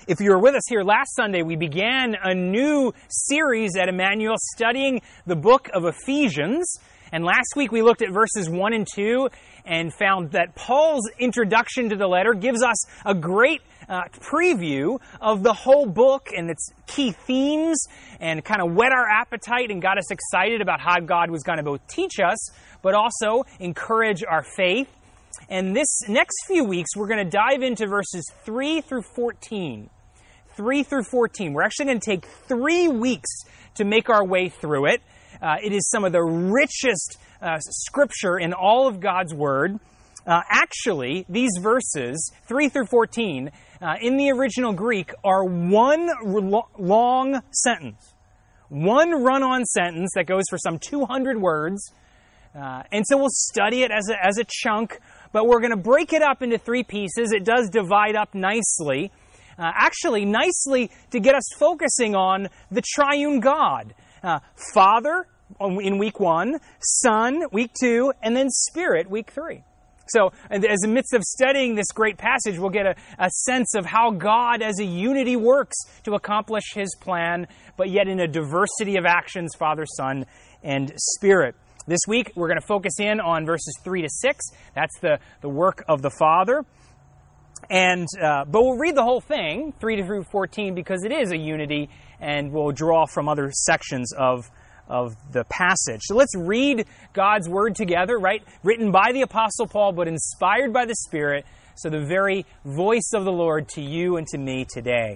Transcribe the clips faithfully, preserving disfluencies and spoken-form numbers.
If you were with us here last Sunday, we began a new series at Emmanuel studying the book of Ephesians. And last week we looked at verses one and two and found that Paul's introduction to the letter gives us a great uh, preview of the whole book and its key themes, and kind of whet our appetite and got us excited about how God was going to both teach us, but also encourage our faith. And this next few weeks, we're going to dive into verses three through fourteen. three through fourteen. We're actually going to take three weeks to make our way through it. Uh, it is some of the richest uh, scripture in all of God's Word. Uh, actually, these verses, three through fourteen, uh, in the original Greek, are one re- long sentence. One run-on sentence that goes for some two hundred words. Uh, and so we'll study it as a, as a chunk, but we're going to break it up into three pieces. It does divide up nicely. Uh, actually, nicely to get us focusing on the triune God. Uh, Father in week one, Son week two, and then Spirit week three. So as in the midst of studying this great passage, we'll get a, a sense of how God as a unity works to accomplish His plan, but yet in a diversity of actions, Father, Son, and Spirit. This week, we're going to focus in on verses three to six. That's the, the work of the Father. And uh, but we'll read the whole thing, three through fourteen, because it is a unity, and we'll draw from other sections of, of the passage. So let's read God's Word together, right? Written by the Apostle Paul, but inspired by the Spirit, so the very voice of the Lord to you and to me today.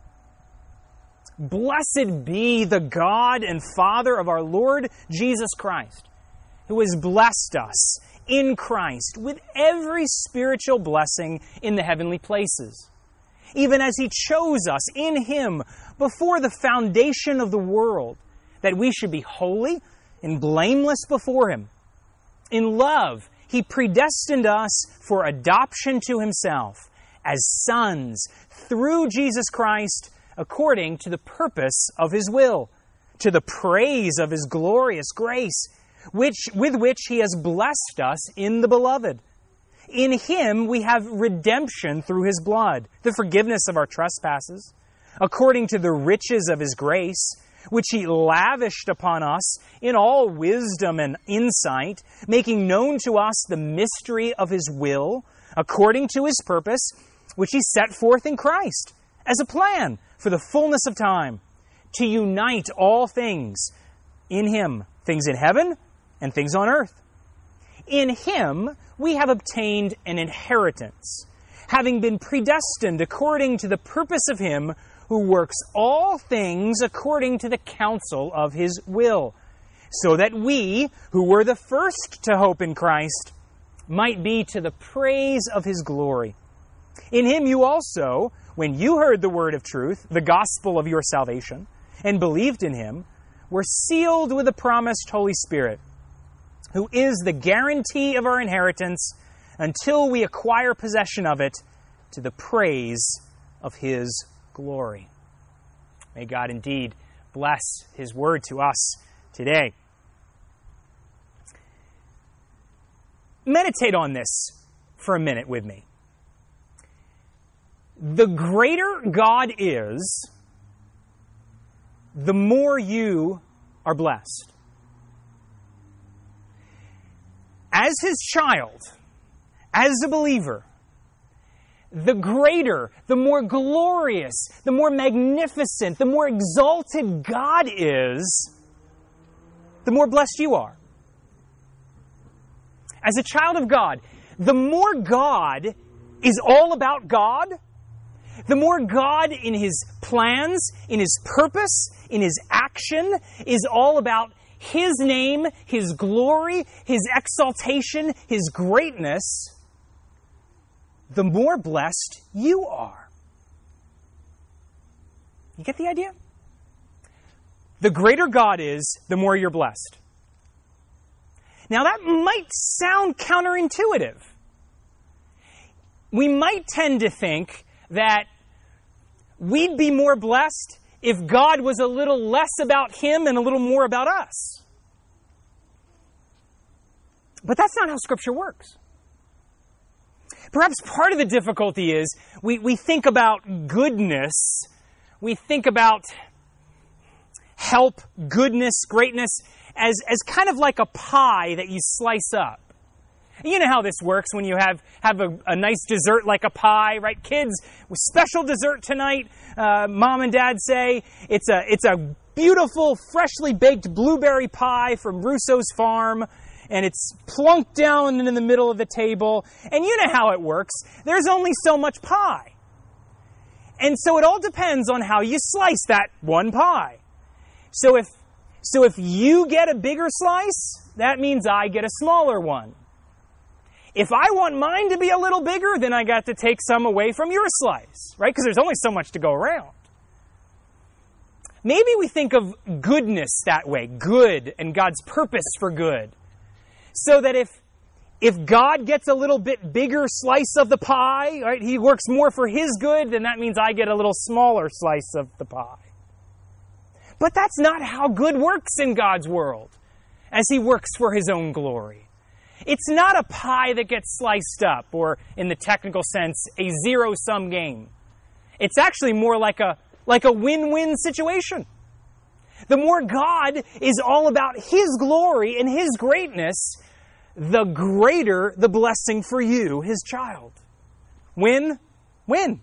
Blessed be the God and Father of our Lord Jesus Christ, who has blessed us in Christ with every spiritual blessing in the heavenly places, even as He chose us in Him before the foundation of the world, that we should be holy and blameless before Him. In love, He predestined us for adoption to Himself as sons through Jesus Christ, according to the purpose of His will, to the praise of His glorious grace, which with which He has blessed us in the Beloved. In Him we have redemption through His blood, the forgiveness of our trespasses, according to the riches of His grace, which He lavished upon us in all wisdom and insight, making known to us the mystery of His will, according to His purpose, which He set forth in Christ, as a plan for the fullness of time, to unite all things in Him, things in heaven and things on earth. In Him we have obtained an inheritance, having been predestined according to the purpose of Him who works all things according to the counsel of His will, so that we, who were the first to hope in Christ, might be to the praise of His glory. In Him you also, when you heard the word of truth, the gospel of your salvation, and believed in Him, were sealed with the promised Holy Spirit, who is the guarantee of our inheritance until we acquire possession of it to the praise of His glory. May God indeed bless His word to us today. Meditate on this for a minute with me. The greater God is, the more you are blessed. As His child, as a believer, the greater, the more glorious, the more magnificent, the more exalted God is, the more blessed you are. As a child of God, the more God is all about God, the more God in His plans, in His purpose, in His action, is all about His name, His glory, His exaltation, His greatness, the more blessed you are. You get the idea? The greater God is, the more you're blessed. Now that might sound counterintuitive. We might tend to think that we'd be more blessed if God was a little less about Him and a little more about us. But that's not how Scripture works. Perhaps part of the difficulty is we, we think about goodness, we think about help, goodness, greatness, as, as kind of like a pie that you slice up. You know how this works when you have, have a, a nice dessert like a pie, right? Kids, with special dessert tonight, uh, mom and dad say, it's a, it's a beautiful, freshly baked blueberry pie from Russo's farm, and it's plunked down in the middle of the table. And you know how it works. There's only so much pie. And so it all depends on how you slice that one pie. So if, so if you get a bigger slice, that means I get a smaller one. If I want mine to be a little bigger, then I got to take some away from your slice, right? Because there's only so much to go around. Maybe we think of goodness that way, good and God's purpose for good. So that if, if God gets a little bit bigger slice of the pie, right, he works more for his good, then that means I get a little smaller slice of the pie. But that's not how good works in God's world, as he works for his own glory. It's not a pie that gets sliced up, or in the technical sense, a zero-sum game. It's actually more like a, like a win-win situation. The more God is all about his glory and his greatness, the greater the blessing for you, his child. Win, win.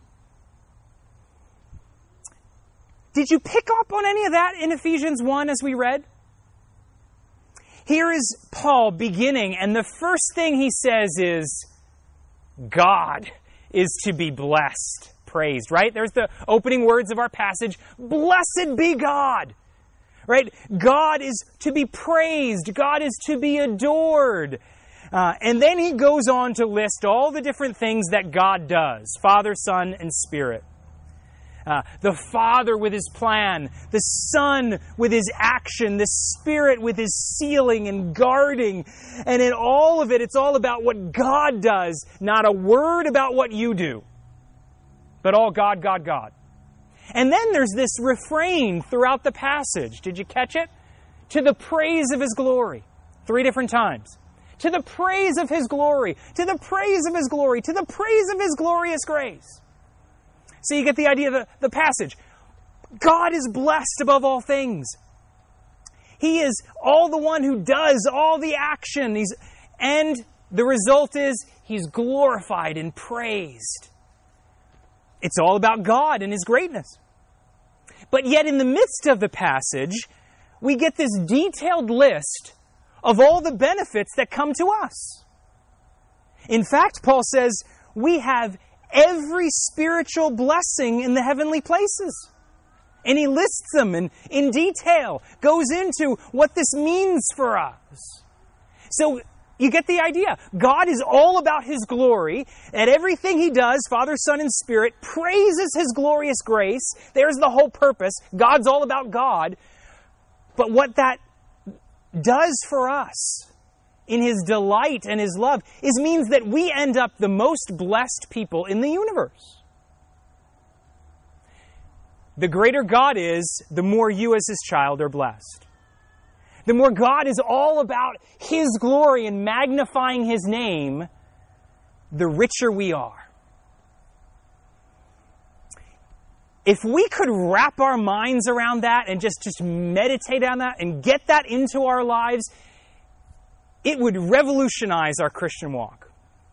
Did you pick up on any of that in Ephesians one as we read? Here is Paul beginning, and the first thing he says is, God is to be blessed, praised, right? There's the opening words of our passage, blessed be God. Right? God is to be praised. God is to be adored. Uh, and then he goes on to list all the different things that God does. Father, Son, and Spirit. Uh, the Father with his plan. The Son with his action. The Spirit with his sealing and guarding. And in all of it, it's all about what God does. Not a word about what you do. But all God, God, God. And then there's this refrain throughout the passage. Did you catch it? To the praise of his glory. Three different times. To the praise of his glory. To the praise of his glory. To the praise of his glorious grace. So you get the idea of the, the passage. God is blessed above all things. He is all the one who does all the action. He's, and the result is he's glorified and praised. It's all about God and his greatness. But yet in the midst of the passage, we get this detailed list of all the benefits that come to us. In fact, Paul says, we have every spiritual blessing in the heavenly places. And he lists them in, in detail, goes into what this means for us. So you get the idea. God is all about his glory, and everything he does, Father, Son, and Spirit, praises his glorious grace. There's the whole purpose. God's all about God. But what that does for us in his delight and his love is means that we end up the most blessed people in the universe. The greater God is, the more you as his child are blessed. The more God is all about his glory and magnifying his name, the richer we are. If we could wrap our minds around that and just, just meditate on that and get that into our lives, it would revolutionize our Christian walk.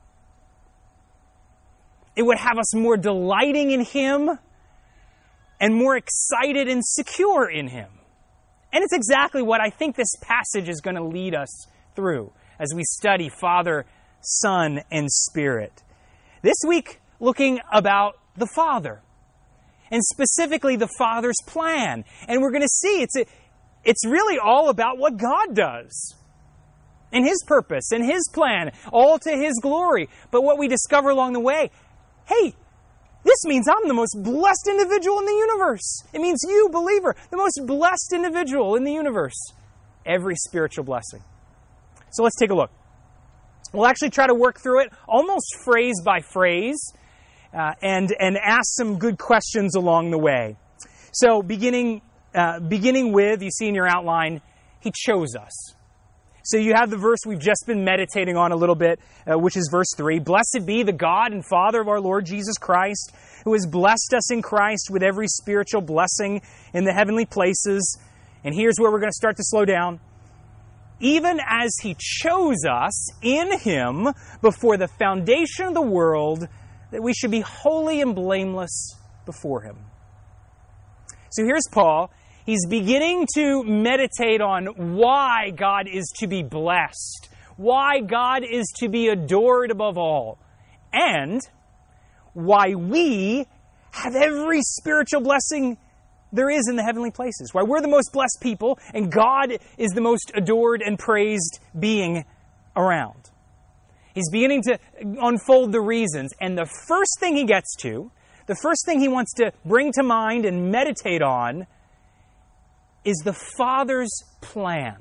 It would have us more delighting in him and more excited and secure in him. And it's exactly what I think this passage is going to lead us through as we study Father, Son, and Spirit. This week, looking about the Father, and specifically the Father's plan. And we're going to see it's, a, it's really all about what God does, and his purpose, and his plan, all to his glory. But what we discover along the way, hey, this means I'm the most blessed individual in the universe. It means you, believer, the most blessed individual in the universe. Every spiritual blessing. So let's take a look. We'll actually try to work through it almost phrase by phrase uh, and, and ask some good questions along the way. So beginning, uh, beginning with, you see in your outline, he chose us. So you have the verse we've just been meditating on a little bit, uh, which is verse three. Blessed be the God and Father of our Lord Jesus Christ, who has blessed us in Christ with every spiritual blessing in the heavenly places. And here's where we're going to start to slow down. Even as He chose us in Him before the foundation of the world, that we should be holy and blameless before Him. So here's Paul. He's beginning to meditate on why God is to be blessed, why God is to be adored above all, and why we have every spiritual blessing there is in the heavenly places, why we're the most blessed people and God is the most adored and praised being around. He's beginning to unfold the reasons, and the first thing he gets to, the first thing he wants to bring to mind and meditate on is the Father's plan.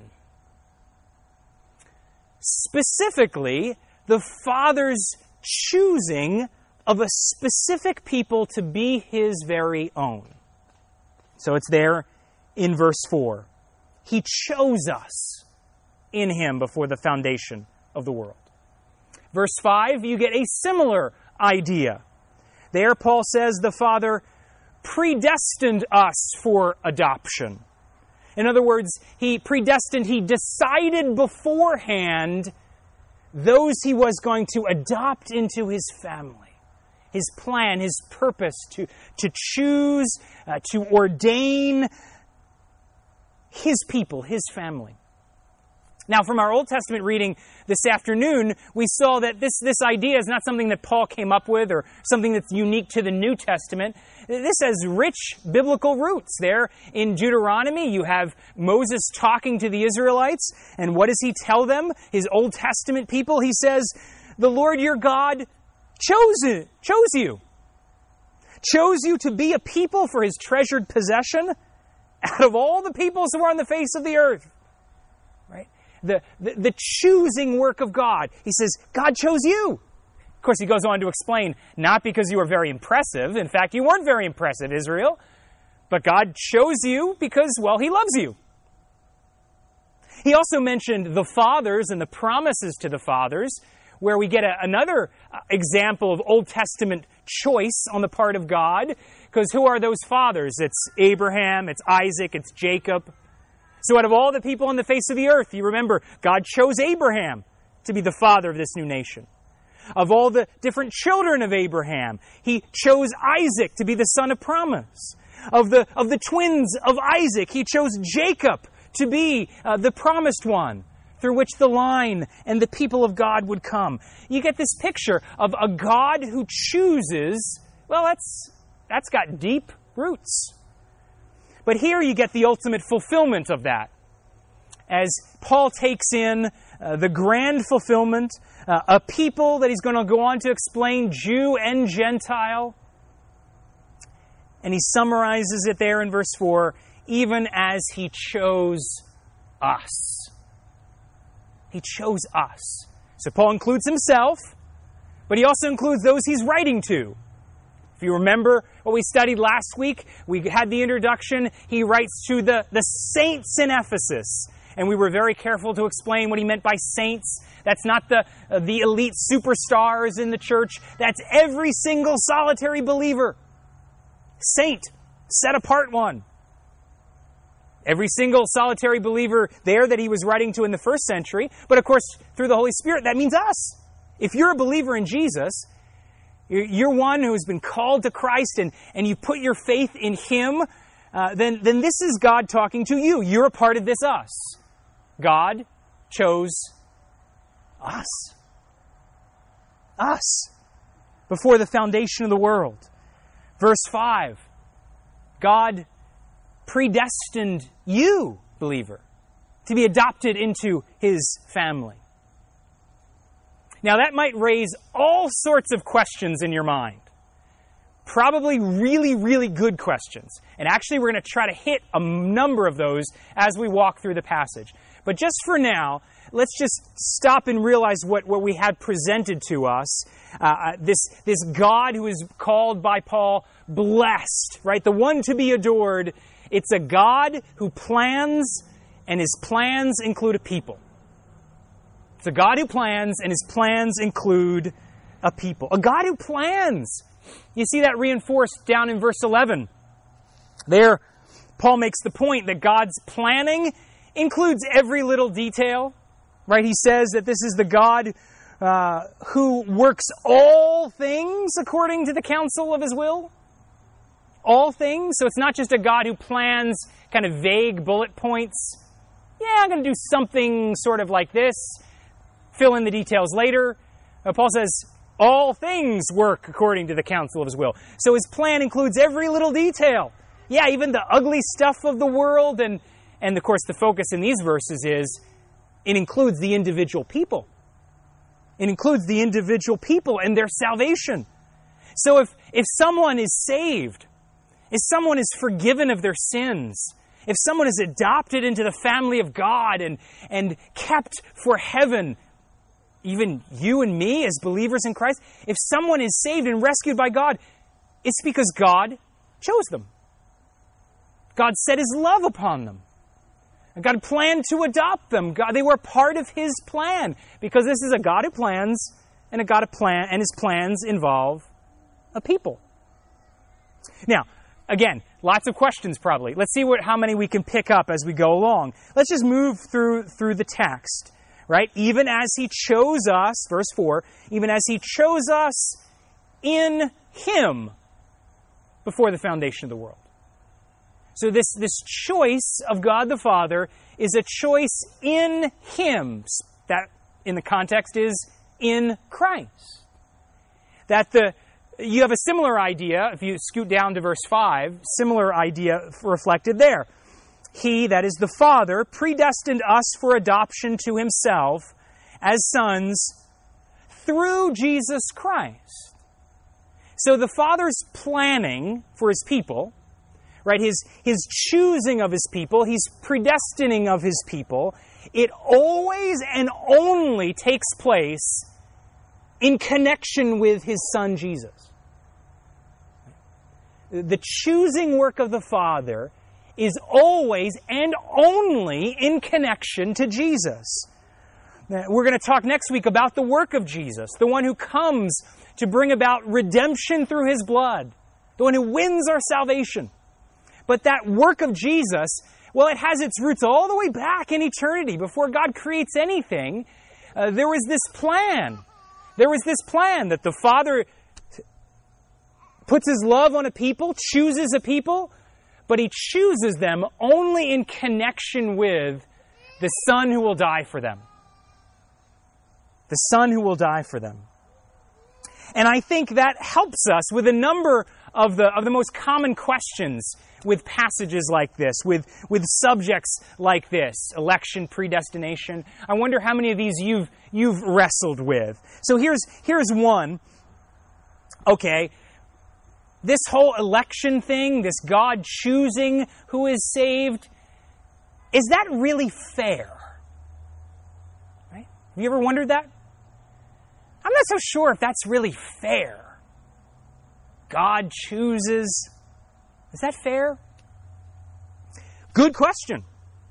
Specifically, the Father's choosing of a specific people to be His very own. So it's there in verse four. He chose us in Him before the foundation of the world. Verse five, you get a similar idea. There Paul says the Father predestined us for adoption. In other words, He predestined, He decided beforehand those He was going to adopt into His family. His plan, His purpose to, to choose, uh, to ordain His people, His family. Now, from our Old Testament reading this afternoon, we saw that this, this idea is not something that Paul came up with or something that's unique to the New Testament. This has rich biblical roots. There in Deuteronomy, you have Moses talking to the Israelites, and what does he tell them? His Old Testament people, he says, the Lord your God chose it, chose you. Chose you to be a people for His treasured possession out of all the peoples who are on the face of the earth. Right? The, the, the choosing work of God. He says, God chose you. Of course, he goes on to explain, not because you were very impressive. In fact, you weren't very impressive, Israel. But God chose you because, well, He loves you. He also mentioned the fathers and the promises to the fathers, where we get a, another example of Old Testament choice on the part of God. Because who are those fathers? It's Abraham, it's Isaac, it's Jacob. So out of all the people on the face of the earth, you remember, God chose Abraham to be the father of this new nation. Of all the different children of Abraham, He chose Isaac to be the son of promise. Of the, of the twins of Isaac, He chose Jacob to be uh, the promised one, through which the line and the people of God would come. You get this picture of a God who chooses. Well, that's that's got deep roots. But here you get the ultimate fulfillment of that. As Paul takes in uh, the grand fulfillment, uh, a people that he's going to go on to explain, Jew and Gentile. And he summarizes it there in verse four, even as He chose us. He chose us. So Paul includes himself, but he also includes those he's writing to. If you remember what we studied last week, we had the introduction. He writes to the, the saints in Ephesus. And we were very careful to explain what he meant by saints. That's not the, uh, the elite superstars in the church. That's every single solitary believer. Saint, set apart one. Every single solitary believer there that he was writing to in the first century. But of course, through the Holy Spirit, that means us. If you're a believer in Jesus, you're one who has been called to Christ and, and you put your faith in Him, uh, then, then this is God talking to you. You're a part of this us. God chose us. Us. Before the foundation of the world. Verse five. God predestined you, believer, to be adopted into His family. Now that might raise all sorts of questions in your mind. Probably really, really good questions. And actually we're going to try to hit a number of those as we walk through the passage. But just for now, let's just stop and realize what, what we had presented to us. Uh, this, this God who is called by Paul blessed, right? The one to be adored. It's a God who plans, and His plans include a people. It's a God who plans, and his plans include a people. A God who plans. You see that reinforced down in verse eleven. There, Paul makes the point that God's planning includes every little detail. Right? He says that this is the God uh, who works all things according to the counsel of his will. All things. So it's not just a God who plans kind of vague bullet points. Yeah, I'm going to do something sort of like this. Fill in the details later. Uh, Paul says, all things work according to the counsel of his will. So his plan includes every little detail. Yeah, even the ugly stuff of the world. And, and of course, the focus in these verses is it includes the individual people. It includes the individual people and their salvation. So if, if someone is saved, if someone is forgiven of their sins, if someone is adopted into the family of God and, and kept for heaven, even you and me as believers in Christ, if someone is saved and rescued by God, it's because God chose them. God set his love upon them. And God planned to adopt them. God, they were part of his plan because this is a God who plans, and a God of plan, and his plans involve a people. Now, again, lots of questions probably. Let's see what how many we can pick up as we go along. Let's just move through through the text, right? Even as he chose us, verse four, even as he chose us in him before the foundation of the world. So this, this choice of God the Father is a choice in him. That, in the context, is in Christ. That the You have a similar idea, if you scoot down to verse five, similar idea reflected there. He, that is the Father, predestined us for adoption to himself as sons through Jesus Christ. So the Father's planning for his people, right, his, his choosing of his people, his predestining of his people, it always and only takes place in connection with his Son Jesus. The choosing work of the Father is always and only in connection to Jesus. We're going to talk next week about the work of Jesus, the one who comes to bring about redemption through his blood, the one who wins our salvation. But that work of Jesus, well, it has its roots all the way back in eternity. Before God creates anything, uh, there was this plan. There was this plan that the Father puts his love on a people, chooses a people, but he chooses them only in connection with the Son who will die for them. The Son who will die for them. And I think that helps us with a number of the, of the most common questions with passages like this, with, with subjects like this, election, predestination. I wonder how many of these you've, you've wrestled with. So here's, here's one. Okay, this whole election thing, this God choosing who is saved, is that really fair? Right? Have you ever wondered that? I'm not so sure if that's really fair. God chooses. Is that fair? Good question.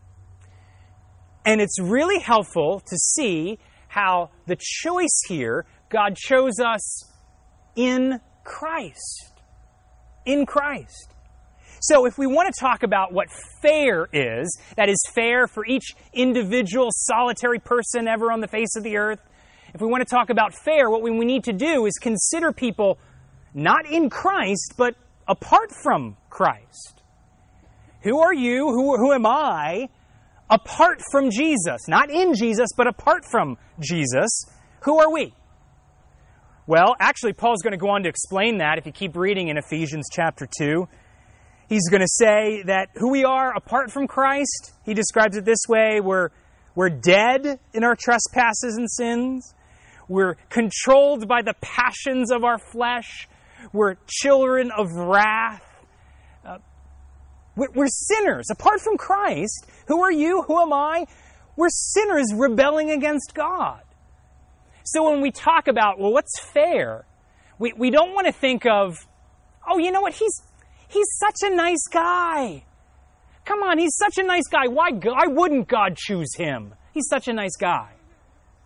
And it's really helpful to see how the choice here, God chose us in Christ. In Christ. So if we want to talk about what fair is, that is fair for each individual solitary person ever on the face of the earth, if we want to talk about fair, what we need to do is consider people not in Christ, but apart from Christ. Who are you? Who, who am I? Apart from Jesus. Not in Jesus, but apart from Jesus. Who are we? Well, actually, Paul's going to go on to explain that if you keep reading in Ephesians chapter two. He's going to say that who we are apart from Christ, he describes it this way, we're, we're dead in our trespasses and sins. We're controlled by the passions of our flesh. We're children of wrath. Uh, we're, we're sinners. Apart from Christ, who are you? Who am I? We're sinners rebelling against God. So when we talk about, well, what's fair? We, we don't want to think of, oh, you know what? He's, he's such a nice guy. Come on, he's such a nice guy. Why, why wouldn't God choose him? He's such a nice guy.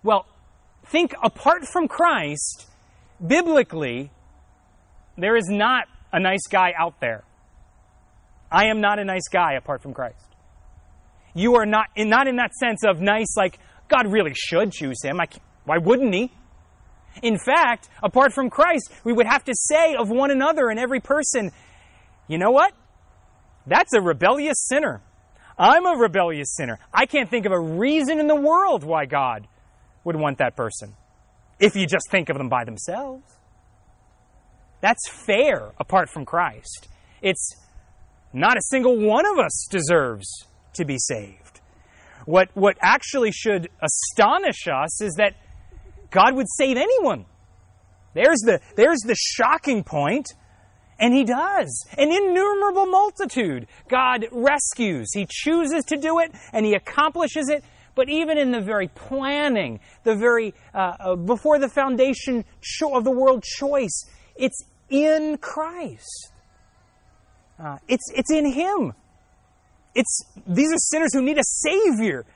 Well, think apart from Christ, biblically, there is not a nice guy out there. I am not a nice guy apart from Christ. You are not in, not in that sense of nice, like, God really should choose him. I why wouldn't he? In fact, apart from Christ, we would have to say of one another and every person, you know what? That's a rebellious sinner. I'm a rebellious sinner. I can't think of a reason in the world why God would want that person, if you just think of them by themselves. That's fair apart from Christ. It's not a single one of us deserves to be saved. What, what actually should astonish us is that God would save anyone. There's the, there's the shocking point, and he does. An innumerable multitude God rescues. He chooses to do it, and he accomplishes it. But even in the very planning, the very, uh, uh, before the foundation cho- of the world choice, it's in Christ. Uh, it's, it's in him. It's, these are sinners who need a Savior.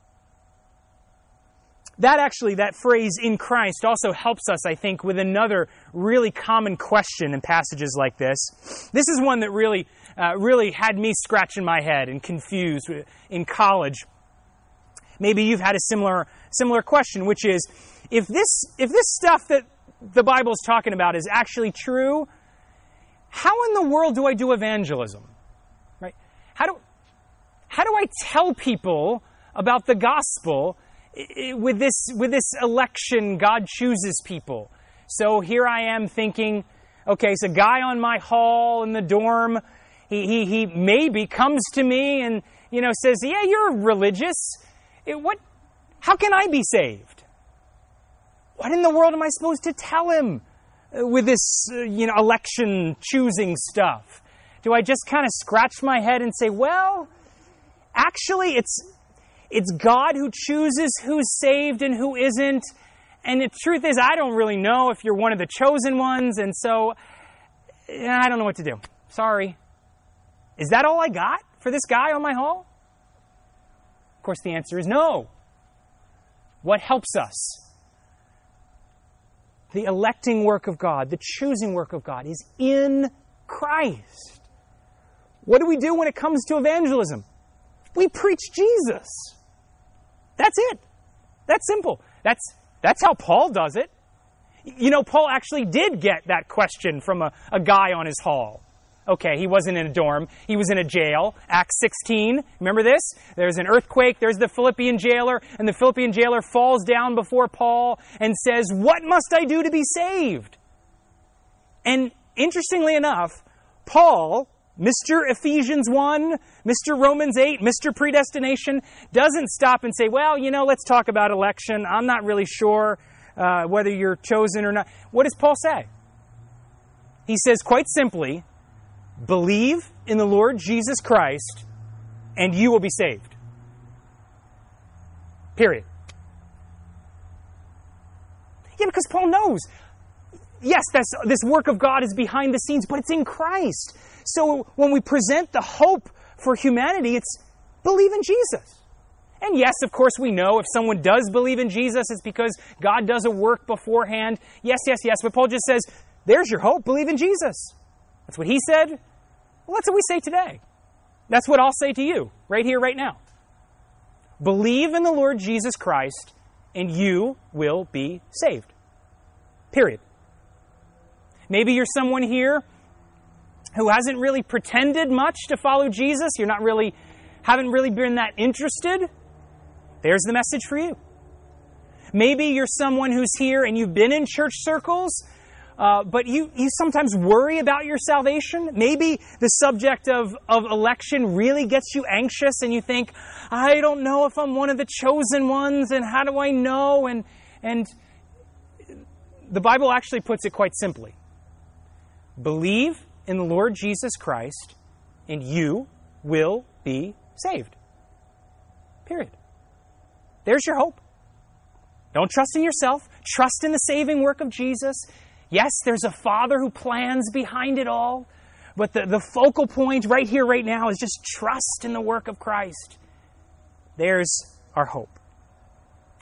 That actually, that phrase, in Christ, also helps us, I think, with another really common question in passages like this. This is one that really, uh, really had me scratching my head and confused in college. Maybe you've had a similar, similar question, which is, if this, if this stuff that the Bible's talking about is actually true, how in the world do I do evangelism? Right? How do, how do I tell people about the gospel with this, with this election? God chooses people. So here I am thinking, okay, so a guy on my hall in the dorm, he, he, he maybe comes to me and, you know, says, yeah, you're religious. It, what, how can I be saved? What in the world am I supposed to tell him with this, uh, you know, election choosing stuff? Do I just kind of scratch my head and say, well, actually, it's it's God who chooses who's saved and who isn't. And the truth is, I don't really know if you're one of the chosen ones, and so I don't know what to do. Sorry. Is that all I got for this guy on my hall? Of course, the answer is no. What helps us? The electing work of God, the choosing work of God, is in Christ. What do we do when it comes to evangelism? We preach Jesus. That's it. That's simple. That's, that's how Paul does it. You know, Paul actually did get that question from a, a guy on his hall. Okay, he wasn't in a dorm. He was in a jail. Acts sixteen, remember this? There's an earthquake. There's the Philippian jailer. And the Philippian jailer falls down before Paul and says, what must I do to be saved? And interestingly enough, Paul, Mister Ephesians one, Mister Romans eight, Mister Predestination, doesn't stop and say, well, you know, let's talk about election. I'm not really sure uh, whether you're chosen or not. What does Paul say? He says quite simply, believe in the Lord Jesus Christ, and you will be saved. Period. Yeah, because Paul knows, yes, that's, this work of God is behind the scenes, but it's in Christ. So when we present the hope for humanity, it's believe in Jesus. And yes, of course, we know if someone does believe in Jesus, it's because God does a work beforehand. Yes, yes, yes. But Paul just says, there's your hope. Believe in Jesus. That's what he said. Well, that's what we say today. That's what I'll say to you right here, right now. Believe in the Lord Jesus Christ, and you will be saved. Period. Maybe you're someone here who hasn't really pretended much to follow Jesus. You're not really, haven't really been that interested. There's the message for you. Maybe you're someone who's here and you've been in church circles, uh, but you, you sometimes worry about your salvation. Maybe the subject of, of election really gets you anxious and you think, I don't know if I'm one of the chosen ones, and how do I know? And, and the Bible actually puts it quite simply. Believe in the Lord Jesus Christ, and you will be saved. Period. There's your hope. Don't trust in yourself. Trust in the saving work of Jesus. Yes, there's a Father who plans behind it all, but the, the focal point right here, right now, is just trust in the work of Christ. There's our hope.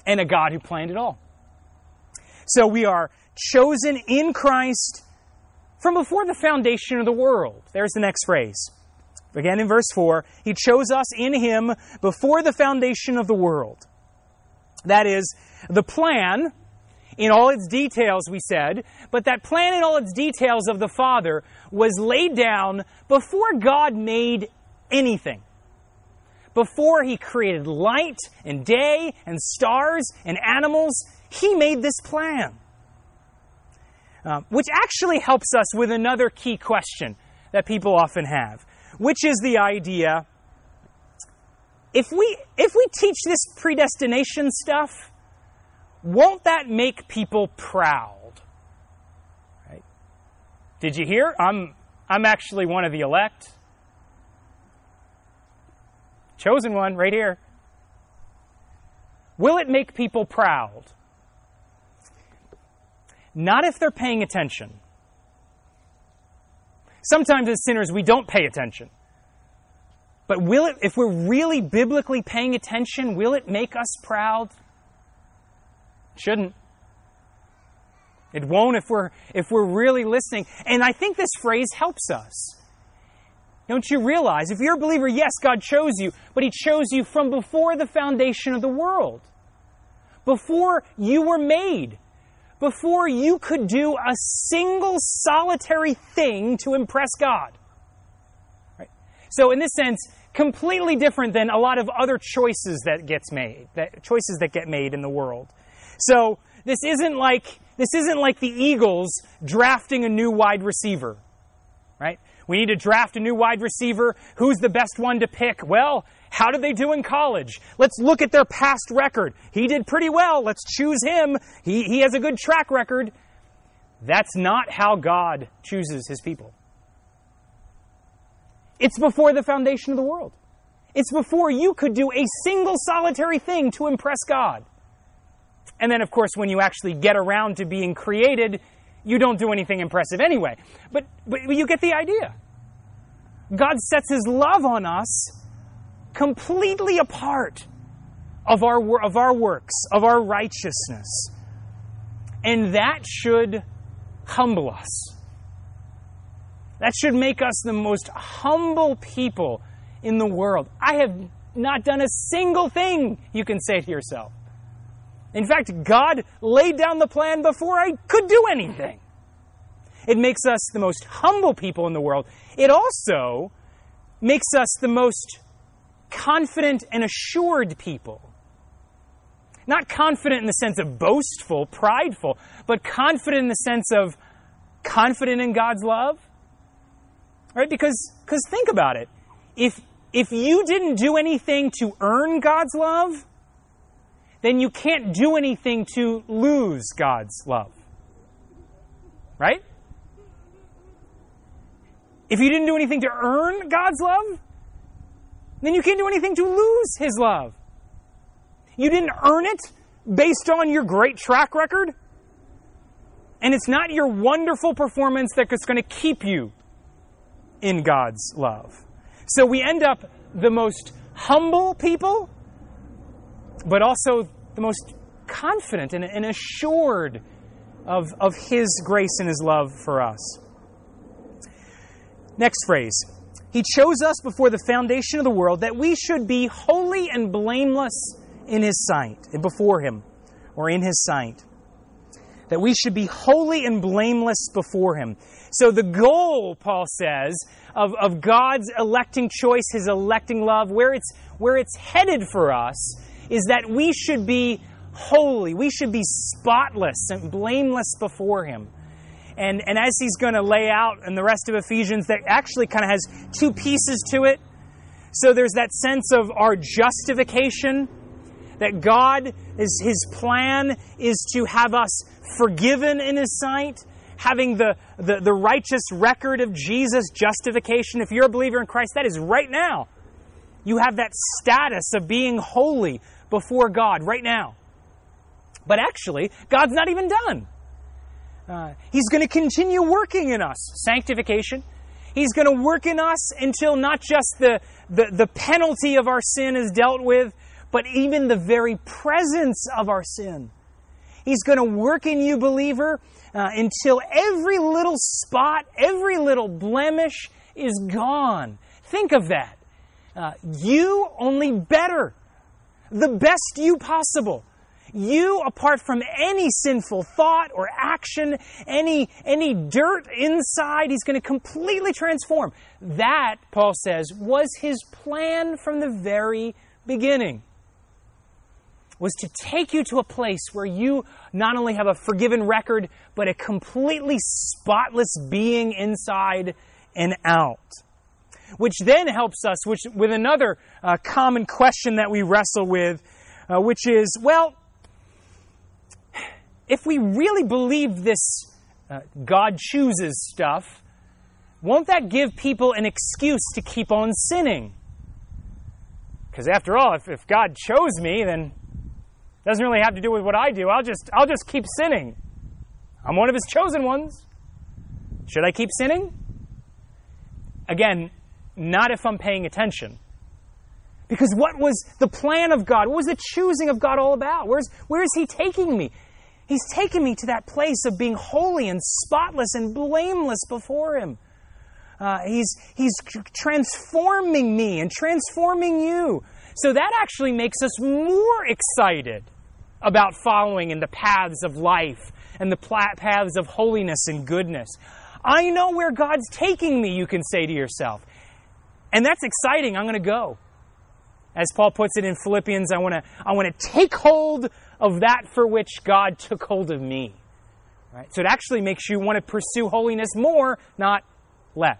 and a God who planned it all. So we are chosen in Christ from before the foundation of the world. There's the next phrase. Again in verse four, He chose us in Him before the foundation of the world. That is, the plan in all its details, we said, but that plan in all its details of the Father was laid down before God made anything. Before He created light and day and stars and animals, He made this plan. Um, which actually helps us with another key question that people often have, which is the idea, if we, if we teach this predestination stuff, won't that make people proud? Right? Did you hear? I'm, I'm actually one of the elect. Chosen one, right here. Will it make people proud? Not if they're paying attention. Sometimes as sinners we don't pay attention. But will it, if we're really biblically paying attention, will it make us proud? It shouldn't. It won't if we're, if we're really listening. And I think this phrase helps us. Don't you realize, if you're a believer, yes, God chose you, but He chose you from before the foundation of the world. Before you were made. Before you could do a single solitary thing to impress God. Right? So in this sense, completely different than a lot of other choices that gets made, that choices that get made in the world. So this isn't like this isn't like the Eagles drafting a new wide receiver. Right? We need to draft a new wide receiver. Who's the best one to pick? Well, how did they do in college? Let's look at their past record. He did pretty well. Let's choose him. He, he has a good track record. That's not how God chooses His people. It's before the foundation of the world. It's before you could do a single solitary thing to impress God. And then, of course, when you actually get around to being created, you don't do anything impressive anyway. But, but you get the idea. God sets His love on us completely apart of our, of our works, of our righteousness. And that should humble us. That should make us the most humble people in the world. I have not done a single thing, you can say to yourself. In fact, God laid down the plan before I could do anything. It makes us the most humble people in the world. It also makes us the most confident and assured people. Not confident in the sense of boastful, prideful, but confident in the sense of confident in God's love. Right? Because, because think about it. If, if you didn't do anything to earn God's love, then you can't do anything to lose God's love. Right? If you didn't do anything to earn God's love, then you can't do anything to lose His love. You didn't earn it based on your great track record, and it's not your wonderful performance that's going to keep you in God's love. So we end up the most humble people, but also the most confident and, and assured of, of His grace and His love for us. Next phrase. He chose us before the foundation of the world that we should be holy and blameless in His sight, and before Him, or in His sight. That we should be holy and blameless before Him. So the goal, Paul says, of, of God's electing choice, His electing love, where it's, where it's headed for us, is that we should be holy. We should be spotless and blameless before Him. And, and as he's going to lay out in the rest of Ephesians, that actually kind of has two pieces to it. So there's that sense of our justification, that God, is, His plan is to have us forgiven in His sight, having the, the, the righteous record of Jesus' justification. If you're a believer in Christ, that is right now. You have that status of being holy before God right now. But actually, God's not even done. Uh, he's going to continue working in us. Sanctification. He's going to work in us until not just the, the, the penalty of our sin is dealt with, but even the very presence of our sin. He's going to work in you, believer, uh, until every little spot, every little blemish is gone. Think of that. Uh, you only better. The best you possible. You, apart from any sinful thought or action, any, any dirt inside, He's going to completely transform. That, Paul says, was His plan from the very beginning. Was to take you to a place where you not only have a forgiven record, but a completely spotless being inside and out. Which then helps us which, with another uh, common question that we wrestle with, uh, which is, well, if we really believe this uh, God chooses stuff, won't that give people an excuse to keep on sinning? Because after all, if, if God chose me, then it doesn't really have to do with what I do. I'll just, I'll just keep sinning. I'm one of His chosen ones. Should I keep sinning? Again, not if I'm paying attention. Because what was the plan of God? What was the choosing of God all about? Where's, where is He taking me? He's taken me to that place of being holy and spotless and blameless before Him. Uh, he's, he's transforming me and transforming you. So that actually makes us more excited about following in the paths of life and the paths of holiness and goodness. I know where God's taking me, you can say to yourself. And that's exciting. I'm going to go. As Paul puts it in Philippians, I want to I want to take hold of that for which God took hold of me. Right? So it actually makes you want to pursue holiness more, not less.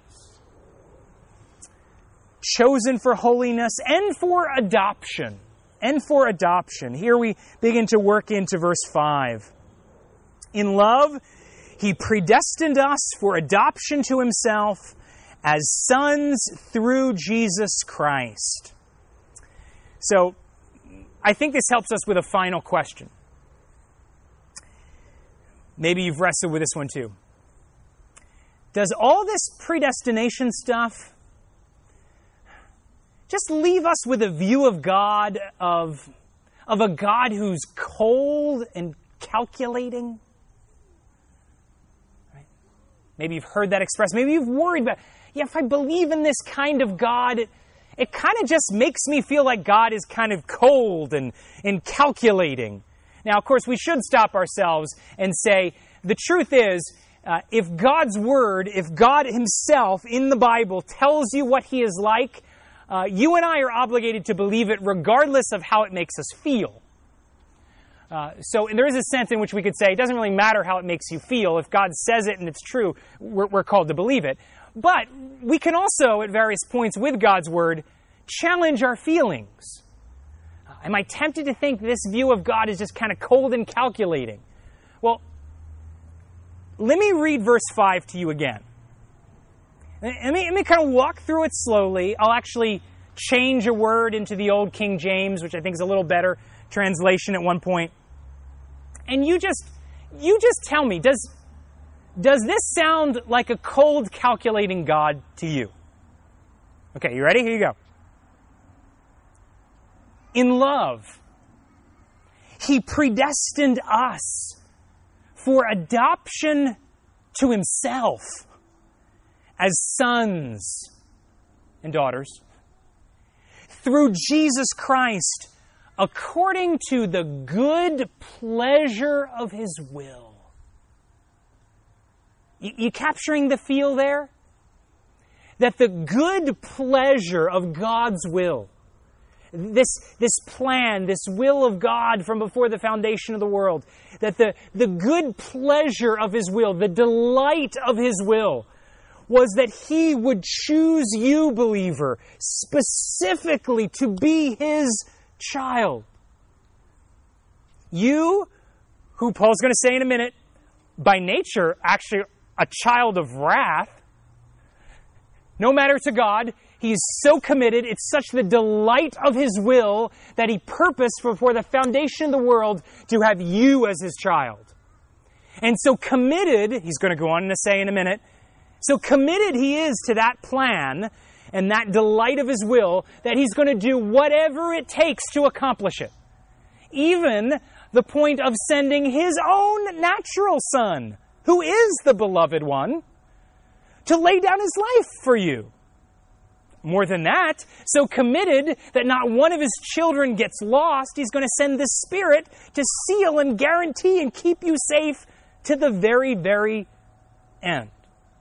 Chosen for holiness and for adoption. And for adoption. Here we begin to work into verse five. In love, He predestined us for adoption to Himself as sons through Jesus Christ. So, I think this helps us with a final question. Maybe you've wrestled with this one too. Does all this predestination stuff just leave us with a view of God, of, of a God who's cold and calculating? Right? Maybe you've heard that expressed. Maybe you've worried about, yeah, if I believe in this kind of God, it, it kind of just makes me feel like God is kind of cold and, and calculating. Now, of course, we should stop ourselves and say, the truth is, uh, if God's Word, if God Himself in the Bible tells you what He is like, Uh, you and I are obligated to believe it regardless of how it makes us feel. Uh, so and there is a sense in which we could say it doesn't really matter how it makes you feel. If God says it and it's true, we're, we're called to believe it. But we can also, at various points with God's Word, challenge our feelings. Uh, am I tempted to think this view of God is just kind of cold and calculating? Well, let me read verse five to you again. Let me, let me kind of walk through it slowly. I'll actually change a word into the old King James, which I think is a little better translation at one point. And you just, you just tell me, does, does this sound like a cold, calculating God to you? Okay, you ready? Here you go. In love, He predestined us for adoption to Himself as sons and daughters, through Jesus Christ, according to the good pleasure of His will. You, you capturing the feel there? That the good pleasure of God's will, this, this plan, this will of God from before the foundation of the world, that the, the good pleasure of His will, the delight of His will, was that He would choose you, believer, specifically to be His child. You, who Paul's going to say in a minute, by nature, actually a child of wrath, no matter to God, He is so committed, it's such the delight of His will that He purposed before the foundation of the world to have you as His child. And so committed, he's going to go on to say in a minute, so committed He is to that plan and that delight of His will that He's going to do whatever it takes to accomplish it. Even the point of sending His own natural Son, who is the beloved one, to lay down His life for you. More than that, so committed that not one of His children gets lost, He's going to send the Spirit to seal and guarantee and keep you safe to the very, very end.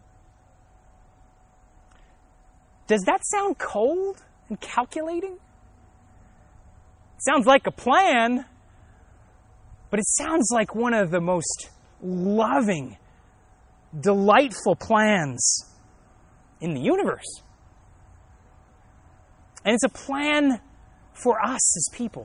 Does that sound cold and calculating? It sounds like a plan, but it sounds like one of the most loving, delightful plans in the universe. And it's a plan for us as people.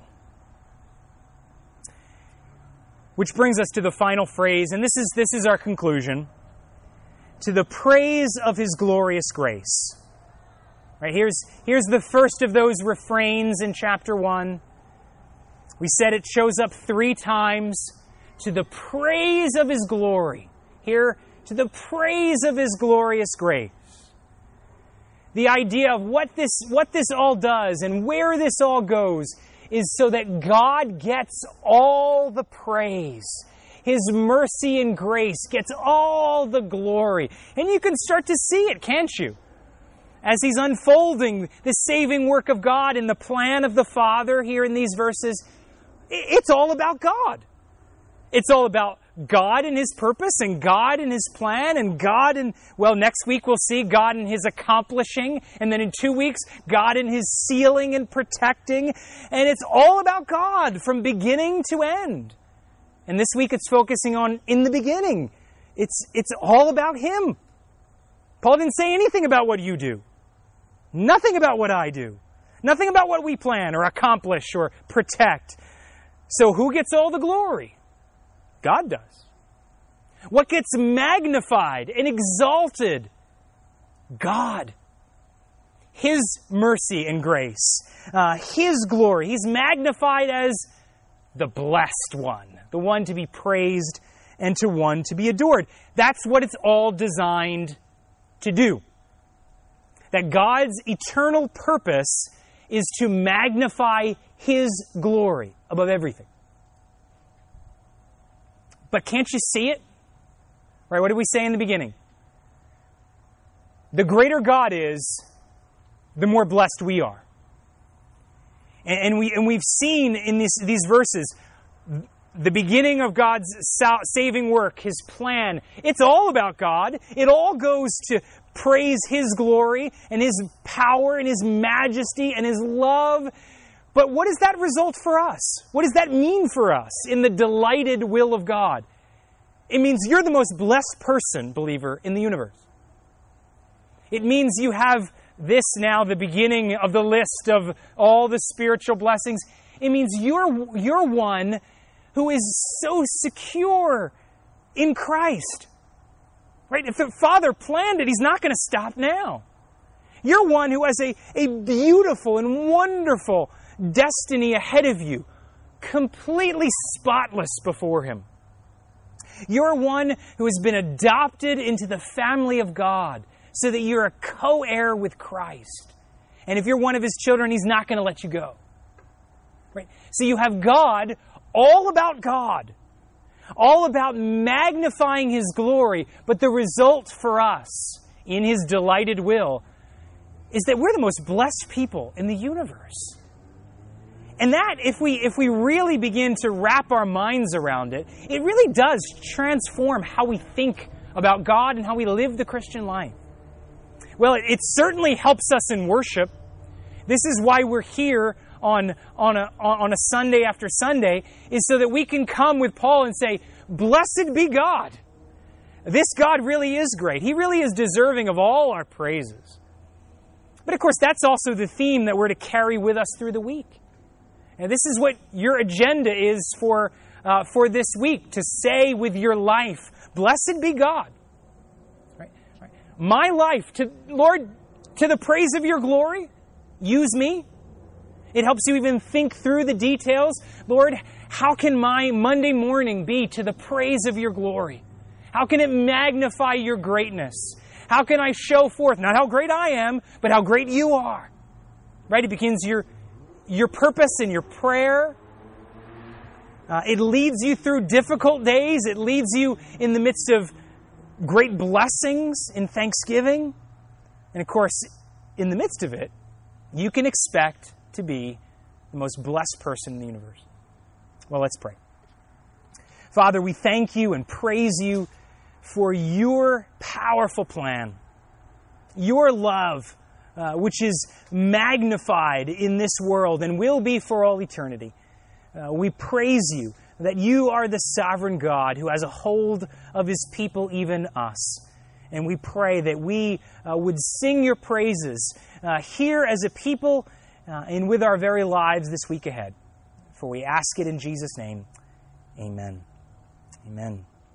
Which brings us to the final phrase, and this is, this is our conclusion. To the praise of His glorious grace. Right, here's, here's the first of those refrains in chapter one. We said it shows up three times. To the praise of His glory. Here, to the praise of His glorious grace. The idea of what this, what this all does and where this all goes is so that God gets all the praise. His mercy and grace gets all the glory. And you can start to see it, can't you? As He's unfolding the saving work of God in the plan of the Father here in these verses, it's all about God. It's all about God and His purpose, and God and His plan, and God and, well, next week we'll see God and His accomplishing, and then in two weeks, God and His sealing and protecting, and it's all about God from beginning to end. And this week it's focusing on in the beginning. It's, it's all about Him. Paul didn't say anything about what you do. Nothing about what I do. Nothing about what we plan or accomplish or protect. So who gets all the glory? God does. What gets magnified and exalted? God. His mercy and grace. Uh, His glory. He's magnified as the blessed one. The one to be praised and to one to be adored. That's what it's all designed to do. That God's eternal purpose is to magnify His glory above everything. But can't you see it? Right? What did we say in the beginning? The greater God is, the more blessed we are. And, and, we, and we've seen in this, these verses the beginning of God's saving work, His plan. It's all about God. It all goes to praise His glory and His power and His majesty and His love. But what does that result for us? What does that mean for us in the delighted will of God? It means you're the most blessed person, believer, in the universe. It means you have this now, the beginning of the list of all the spiritual blessings. It means you're, you're one who is so secure in Christ. Right? If the Father planned it, He's not going to stop now. You're one who has a, a beautiful and wonderful destiny ahead of you, completely spotless before Him. You're one who has been adopted into the family of God so that you're a co-heir with Christ. And if you're one of His children, He's not going to let you go. Right? So you have God, all about God, all about magnifying His glory, but the result for us in His delighted will is that we're the most blessed people in the universe. And that, if we if we really begin to wrap our minds around it, it really does transform how we think about God and how we live the Christian life. Well, it, it certainly helps us in worship. This is why we're here on, on, a, on a Sunday after Sunday, is so that we can come with Paul and say, "Blessed be God. This God really is great. He really is deserving of all our praises." But of course, that's also the theme that we're to carry with us through the week. And this is what your agenda is for, uh, for this week, to say with your life, "Blessed be God." Right? Right. My life, to Lord, to the praise of your glory, use me. It helps you even think through the details. Lord, how can my Monday morning be to the praise of your glory? How can it magnify your greatness? How can I show forth, not how great I am, but how great you are? Right? It begins your, your purpose in your prayer. Uh, it leads you through difficult days. It leads you in the midst of great blessings in thanksgiving. And of course, in the midst of it, you can expect to be the most blessed person in the universe. Well, let's pray. Father, we thank you and praise you for your powerful plan, your love, uh, which is magnified in this world and will be for all eternity. Uh, we praise you that you are the sovereign God who has a hold of his people, even us. And we pray that we uh, would sing your praises uh, here as a people uh, and with our very lives this week ahead. For we ask it in Jesus' name. Amen. Amen.